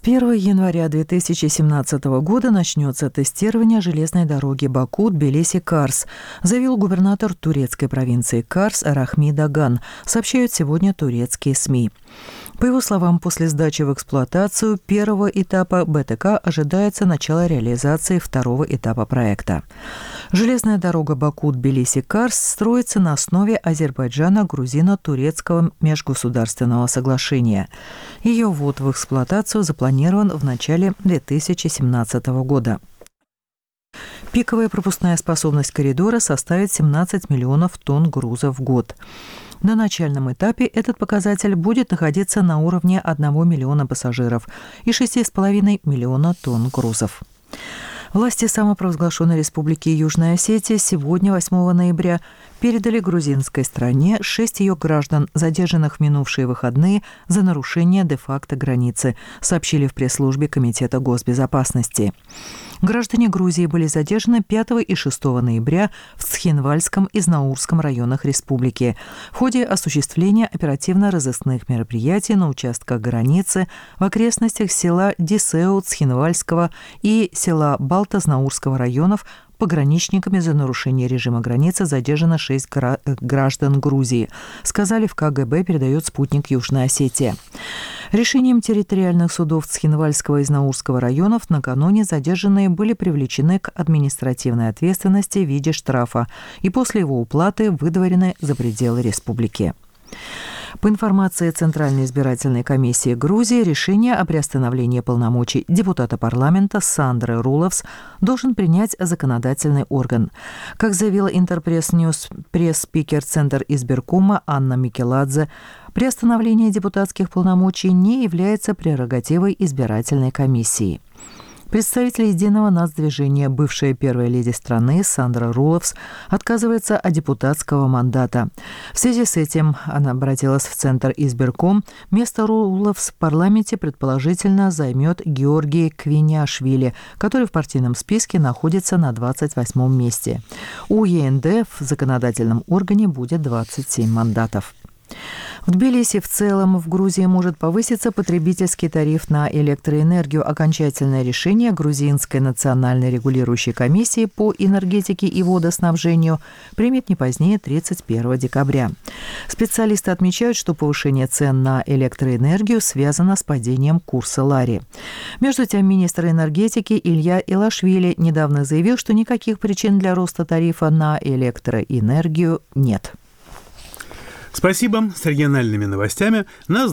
1 января 2017 года начнется тестирование железной дороги Баку-Тбилиси-Карс, заявил губернатор турецкой провинции Карс Рахми Даган, сообщают сегодня турецкие СМИ. По его словам, после сдачи в эксплуатацию первого этапа БТК ожидается начало реализации второго этапа проекта. Железная дорога Баку-Тбилиси-Карс строится на основе Азербайджано-грузино-турецкого межгосударственного соглашения. Ее ввод в эксплуатацию запланирован в начале 2017 года. Пиковая пропускная способность коридора составит 17 миллионов тонн грузов в год. На начальном этапе этот показатель будет находиться на уровне 1 миллиона пассажиров и 6,5 миллиона тонн грузов. Власти самопровозглашенной Республики Южная Осетия сегодня, 8 ноября, передали грузинской стране 6 ее граждан, задержанных в минувшие выходные за нарушение де-факто границы, сообщили в пресс-службе Комитета госбезопасности. Граждане Грузии были задержаны 5 и 6 ноября в Цхинвальском и Знаурском районах республики в ходе осуществления оперативно-розыскных мероприятий на участках границы в окрестностях села Дисеу Цхинвальского и села Балта-Знаурского районов. Пограничниками за нарушение режима границы задержано 6 граждан Грузии, сказали в КГБ, передает спутник Южная Осетия. Решением территориальных судов Цхинвальского и Знаурского районов накануне задержанные были привлечены к административной ответственности в виде штрафа и после его уплаты выдворены за пределы республики. По информации Центральной избирательной комиссии Грузии, решение о приостановлении полномочий депутата парламента Сандры Руловс должен принять законодательный орган. Как заявила Интерпресс-Ньюс пресс-спикер Центр избиркома Анна Микеладзе, приостановление депутатских полномочий не является прерогативой избирательной комиссии. Представитель Единого нацдвижения, бывшая первая леди страны Сандра Руловс, отказывается от депутатского мандата. В связи с этим она обратилась в Центр избирком. Место Руловс в парламенте предположительно займет Георгий Квиняшвили, который в партийном списке находится на 28-м месте. У ЕНД в законодательном органе будет 27 мандатов. В Тбилиси в целом в Грузии может повыситься потребительский тариф на электроэнергию. Окончательное решение Грузинской национальной регулирующей комиссии по энергетике и водоснабжению примет не позднее 31 декабря. Специалисты отмечают, что повышение цен на электроэнергию связано с падением курса лари. Между тем, министр энергетики Илья Илашвили недавно заявил, что никаких причин для роста тарифа на электроэнергию нет. Спасибо. С региональными новостями нас